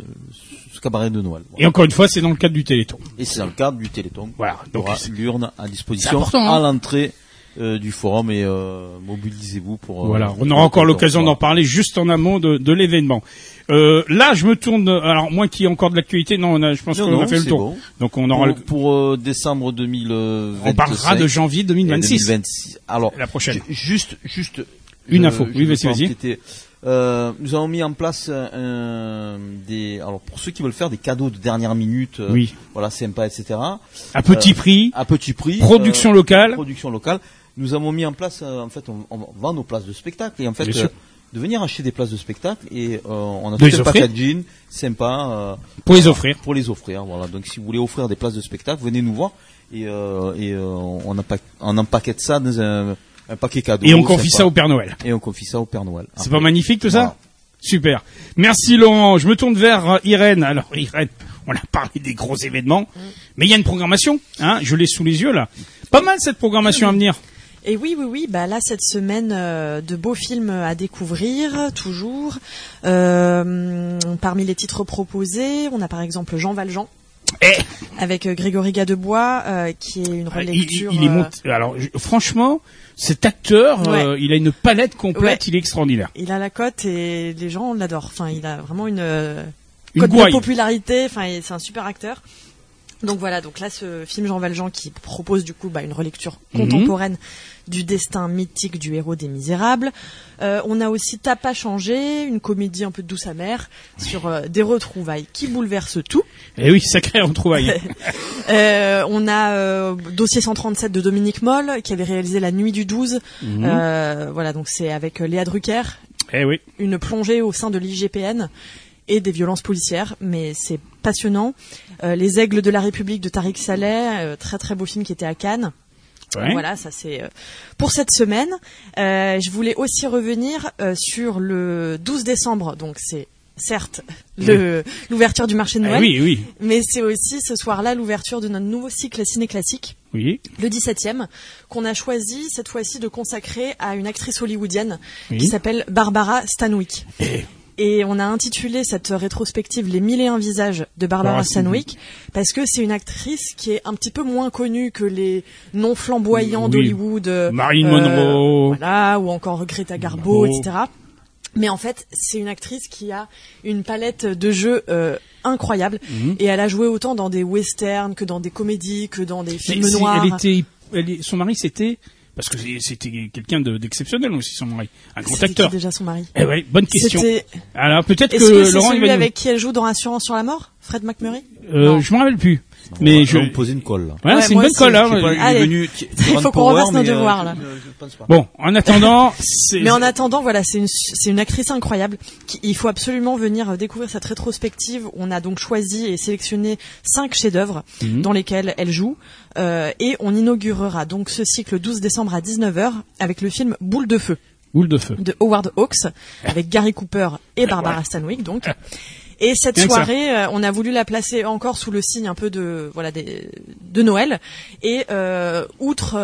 Noël. Voilà. Et encore une fois, c'est dans le cadre du Téléthon. Et c'est dans le cadre du Téléthon. Voilà. Donc il y aura l'urne à disposition à l'entrée du forum et mobilisez-vous pour. Voilà. On aura encore l'occasion d'en parler juste en amont de l'événement. Là, je me tourne. Alors, moi qui ai encore de l'actualité, je pense qu'on a fait le tour. Bon. Donc, on aura pour décembre 2025. On parlera de janvier 2026. 2026. Alors, la prochaine. Juste une info. Oui, vas-y. Nous avons mis en place alors pour ceux qui veulent faire des cadeaux de dernière minute, voilà, sympa, etc. À petit prix. Production locale. Nous avons mis en place, en fait, on vend nos places de spectacle et en fait. De venir acheter des places de spectacle et on a tout un packaging sympa pour les offrir. Voilà. Donc si vous voulez offrir des places de spectacle, venez nous voir et on empaquette ça dans un paquet cadeau. Et on confie ça au Père Noël. C'est pas magnifique tout ça? Voilà. Super. Merci Laurent. Je me tourne vers Irène. Alors Irène, on a parlé des gros événements, mais il y a une programmation. Hein, je l'ai sous les yeux là. Pas mal cette programmation à venir. Et oui, là cette semaine de beaux films à découvrir toujours. Parmi les titres proposés, on a par exemple Jean Valjean avec Grégory Gadebois qui est une relecture. Alors franchement, cet acteur, il a une palette complète, il est extraordinaire. Il a la cote et les gens l'adorent. Enfin, il a vraiment une cote de popularité. Enfin, c'est un super acteur. Donc voilà, donc là ce film Jean Valjean qui propose du coup une relecture contemporaine du destin mythique du héros des Misérables. On a aussi T'as pas changé, une comédie un peu douce amère sur des retrouvailles qui bouleversent tout. Et oui, sacré retrouvailles. On a Dossier 137 de Dominique Moll qui avait réalisé La Nuit du 12. Voilà, donc c'est avec Léa Drucker. Une plongée au sein de l'IGPN. Et des violences policières, mais c'est passionnant. Les Aigles de la République de Tariq Saleh, très très beau film qui était à Cannes. Voilà, ça c'est pour cette semaine. Je voulais aussi revenir sur le 12 décembre, donc c'est certes l'ouverture du marché de Noël, mais c'est aussi ce soir-là l'ouverture de notre nouveau cycle ciné-classique, le 17e, qu'on a choisi cette fois-ci de consacrer à une actrice hollywoodienne qui s'appelle Barbara Stanwyck. Et on a intitulé cette rétrospective Les 1001 visages de Barbara Stanwyck parce que c'est une actrice qui est un petit peu moins connue que les non flamboyants d'Hollywood, Marilyn Monroe, voilà, ou encore Greta Garbo, etc. Mais en fait, c'est une actrice qui a une palette de jeux incroyable et elle a joué autant dans des westerns que dans des comédies, que dans des films noirs. Son mari c'était parce que c'était quelqu'un d'exceptionnel aussi, son mari. Un grand acteur. C'était déjà son mari. Bonne question. Alors, peut-être que Laurent, c'est celui avec qui elle joue dans Assurance sur la mort? Fred McMurray? Je m'en rappelle plus. Mais je vais me poser une colle. Là. Ouais, c'est une bonne colle là. Il faut qu'on refasse nos devoirs là. Bon, en attendant, voilà, c'est une actrice incroyable. Il faut absolument venir découvrir cette rétrospective. On a donc choisi et sélectionné 5 chefs-d'œuvre dans lesquels elle joue, et on inaugurera donc ce cycle le 12 décembre à 19h avec le film Boule de feu de Howard Hawks avec Gary Cooper et Barbara Stanwyck donc. Et cette soirée, on a voulu la placer encore sous le signe un peu de Noël. Et outre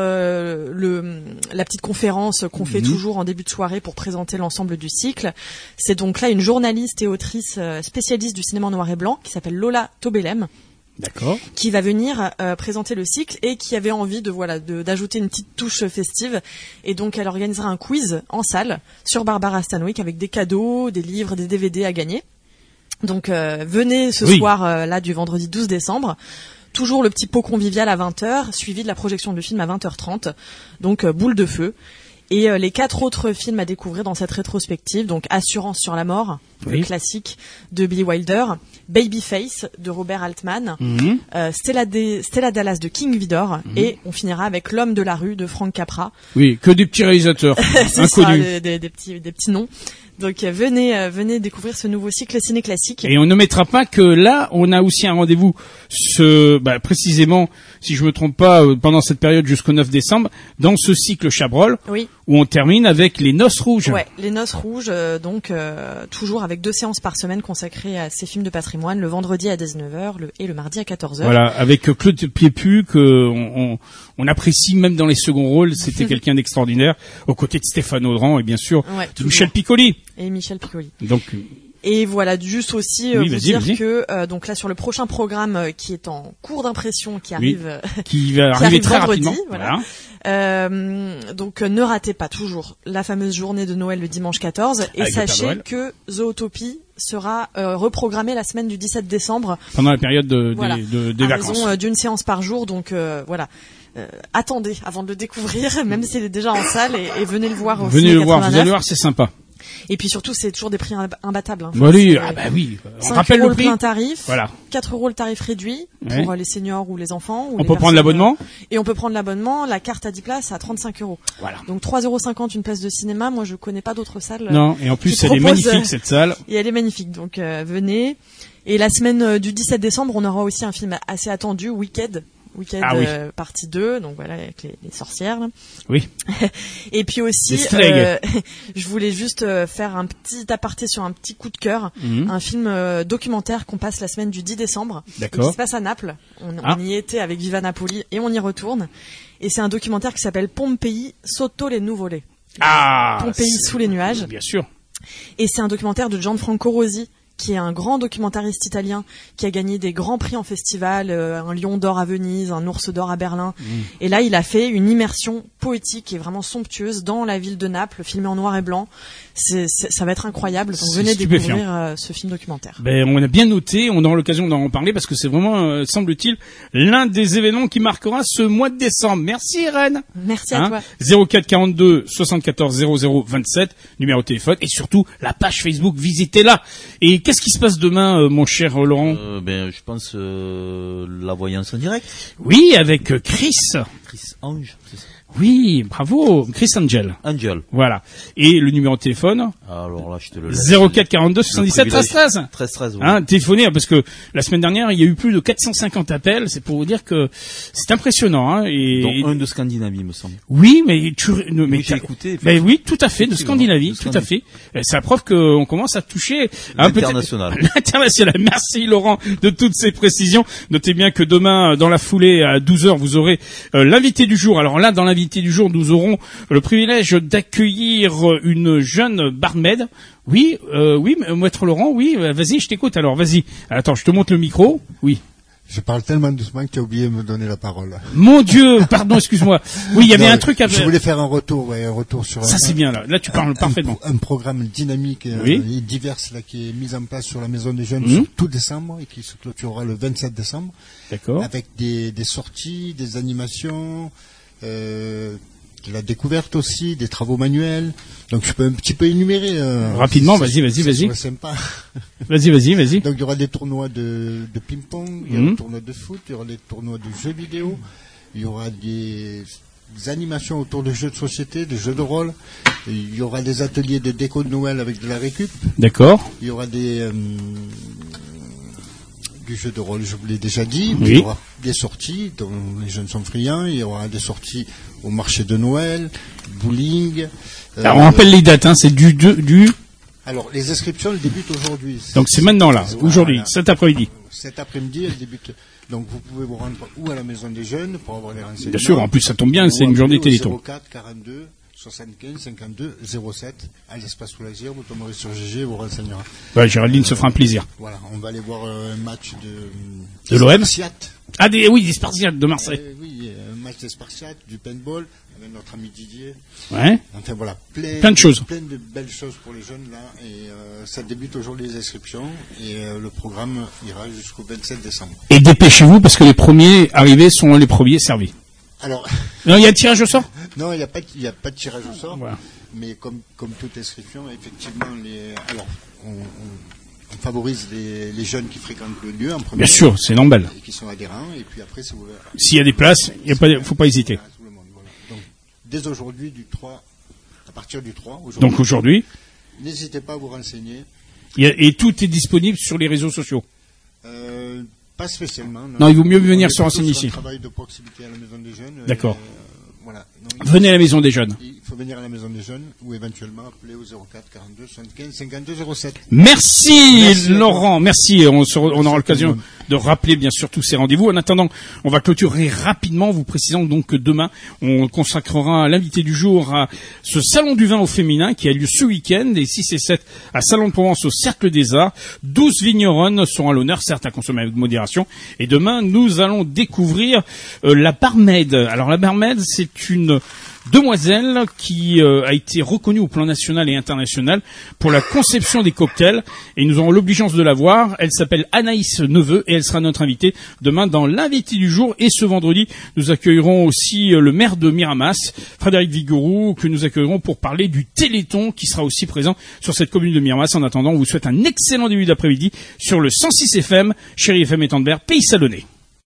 la petite conférence qu'on fait toujours en début de soirée pour présenter l'ensemble du cycle, c'est donc là une journaliste et autrice spécialiste du cinéma en noir et blanc qui s'appelle Lola Tobelem. D'accord. Qui va venir présenter le cycle et qui avait envie d'ajouter une petite touche festive. Et donc elle organisera un quiz en salle sur Barbara Stanwyck avec des cadeaux, des livres, des DVD à gagner. Donc venez ce soir là du vendredi 12 décembre, toujours le petit pot convivial à 20h, suivi de la projection du film à 20h30, donc Boule de feu. Et les 4 autres films à découvrir dans cette rétrospective, donc Assurance sur la mort, le classique de Billy Wilder, Babyface de Robert Altman, Stella Dallas de King Vidor, et on finira avec L'homme de la rue de Frank Capra. Oui, que des petits réalisateurs inconnus. Ça, des petits noms. Donc venez découvrir ce nouveau cycle ciné classique. Et on ne mettra pas que là, on a aussi un rendez-vous précisément, si je me trompe pas, pendant cette période jusqu'au 9 décembre, dans ce cycle Chabrol, où on termine avec les Noces Rouges. Ouais, les Noces Rouges, donc toujours avec 2 séances par semaine consacrées à ces films de patrimoine, le vendredi à 19h et le mardi à 14h. Voilà, avec Claude Piépu que on apprécie même dans les seconds rôles, c'était quelqu'un d'extraordinaire, aux côtés de Stéphane Audran et bien sûr de Michel Piccoli. Et Michel Piccoli. Donc et voilà, juste aussi vous dire que donc là sur le prochain programme qui est en cours d'impression, qui arrive, qui va arriver très vendredi, rapidement. Voilà. Donc ne ratez pas toujours la fameuse journée de Noël le dimanche 14 et avec sachez que Zootopie sera reprogrammée la semaine du 17 décembre pendant la période des vacances. À raison d'une séance par jour, donc voilà. Attendez avant de le découvrir, même s'il est déjà en salle, et venez le voir aussi. Venez le voir, vous allez voir, c'est sympa. Et puis surtout, c'est toujours des prix imbattables. Oui, on rappelle le prix. 5 € le plein tarif, voilà. 4 € le tarif réduit pour les seniors ou les enfants. On peut prendre l'abonnement. Et on peut prendre l'abonnement, la carte à 10 places à 35 €. Voilà. Donc 3,50 € une place de cinéma. Moi, je connais pas d'autres salles. Non, et en plus, elle est magnifique cette salle. Et elle est magnifique, donc venez. Et la semaine du 17 décembre, on aura aussi un film assez attendu, Wicked, partie 2, donc voilà, avec les sorcières. Là. Oui. Et puis aussi, je voulais juste faire un petit aparté sur un petit coup de cœur, un film documentaire qu'on passe la semaine du 10 décembre, qui se passe à Naples. On y était avec Viva Napoli et on y retourne. Et c'est un documentaire qui s'appelle Pompéi sotto le nuvole. Pompéi sous les nuages. Bien sûr. Et c'est un documentaire de Gianfranco Rosi, qui est un grand documentariste italien qui a gagné des grands prix en festival, un lion d'or à Venise, un ours d'or à Berlin. Et là, il a fait une immersion poétique et vraiment somptueuse dans la ville de Naples, filmée en noir et blanc. Ça va être incroyable. Donc venez découvrir ce film documentaire. On a bien noté, on aura l'occasion d'en parler parce que c'est vraiment, semble-t-il, l'un des événements qui marquera ce mois de décembre. Merci Irène. Merci à toi. 04 42 74 00 27, numéro de téléphone, et surtout la page Facebook, visitez-la. Et qu'est-ce qui se passe demain, mon cher Laurent? Je pense la voyance en direct. Oui, avec Chris Ange, c'est ça. Oui, bravo, Chris Angel. Voilà. Et le numéro de téléphone? Alors là, je te le laisse. 04 42 77 13 13. 13 13. Oui. Téléphonez, parce que la semaine dernière, il y a eu plus de 450 appels. C'est pour vous dire que c'est impressionnant, Et donc un de Scandinavie, me semble. Oui, mais j'ai écouté. Oui, tout à fait, de Scandinavie, tout à fait. C'est la preuve qu'on commence à toucher l'international. L'international. Merci Laurent de toutes ces précisions. Notez bien que demain, dans la foulée, à 12h, vous aurez l'invité du jour. Alors là, dans l'invité du jour, nous aurons le privilège d'accueillir une jeune barmaid. Oui, maître Laurent, oui, vas-y, je t'écoute. Alors, vas-y. Attends, je te montre le micro. Oui. Je parle tellement doucement que tu as oublié de me donner la parole. Mon Dieu, pardon, excuse-moi. Oui, il y avait un truc à faire. Je voulais faire un retour sur. Ça, c'est bien, là. Là, tu parles parfaitement. Un programme dynamique et divers, là, qui est mis en place sur la Maison des Jeunes sur tout décembre et qui se clôturera le 27 décembre. D'accord. Avec des sorties, des animations, de la découverte aussi, des travaux manuels. Donc je peux un petit peu énumérer. Rapidement, vas-y. C'est sympa. Vas-y. Donc il y aura des tournois de ping-pong, il y aura des tournois de foot, il y aura des tournois de jeux vidéo, il y aura des animations autour de jeux de société, des jeux de rôle, il y aura des ateliers de déco de Noël avec de la récup. D'accord. Il y aura du jeu de rôle, je vous l'ai déjà dit. Oui. Il y aura des sorties dont les jeunes sont friands. Il y aura des sorties au marché de Noël, bowling. Alors, on rappelle les dates, hein, c'est du... Alors, les inscriptions, elles débutent aujourd'hui. Donc, c'est maintenant, là, aujourd'hui, cet après-midi. Cet après-midi, elles débutent. Donc, vous pouvez vous rendre ou à la Maison des Jeunes pour avoir les renseignements. Bien sûr, en plus, ça tombe bien, c'est une journée Téléthon. 04 42 75 52 07 à l'espace loisir, vous tomberez sur GG, vous renseignera. Ouais, Géraldine se fera un plaisir. Voilà, on va aller voir un match de l'OM. Spartiates. Ah, des Spartiates de Marseille. Oui, un match des Spartiates, du paintball, avec notre ami Didier. Ouais. Enfin voilà, plein de choses. Plein de belles choses pour les jeunes là, et ça débute aujourd'hui les inscriptions, et le programme ira jusqu'au 27 décembre. Et dépêchez-vous parce que les premiers arrivés sont les premiers servis. Alors. Non, il y a tirage au sort? Non, il n'y a pas de tirage au sort. Voilà. Mais comme toute inscription, effectivement, on favorise les jeunes qui fréquentent le lieu en premier. Bien sûr, c'est normal. Et qui sont adhérents, et puis après, c'est ouvert. S'il y a des places, faut pas hésiter. Tout le monde, voilà. Donc, dès aujourd'hui, à partir du 3, donc aujourd'hui. N'hésitez pas à vous renseigner. Et tout est disponible sur les réseaux sociaux. Pas spécialement. Non, il vaut mieux venir se renseigner ici. Un travail de proximité à la Maison des Jeunes. D'accord. Voilà. Venez à la Maison des Jeunes. Il faut venir à la Maison des Jeunes ou éventuellement appeler au 04 42 75 52 07. Merci Laurent, merci. On aura l'occasion de rappeler bien sûr tous ces rendez-vous. En attendant, on va clôturer rapidement, vous précisant donc que demain, on consacrera l'invité du jour à ce salon du vin au féminin qui a lieu ce week-end, les 6 et 7 à Salon de Provence au Cercle des Arts. 12 vigneronnes seront à l'honneur, certes à consommer avec modération. Et demain, nous allons découvrir la barmaid. Alors la barmaid, c'est une demoiselle qui a été reconnue au plan national et international pour la conception des cocktails, et nous aurons l'obligeance de la voir. Elle s'appelle Anaïs Neveu et elle sera notre invitée demain dans l'invité du jour. Et ce vendredi, nous accueillerons aussi le maire de Miramas, Frédéric Vigouroux, que nous accueillerons pour parler du Téléthon qui sera aussi présent sur cette commune de Miramas. En attendant, on vous souhaite un excellent début d'après-midi sur le 106 FM, Chérie FM Étendebert, Pays Salonnais.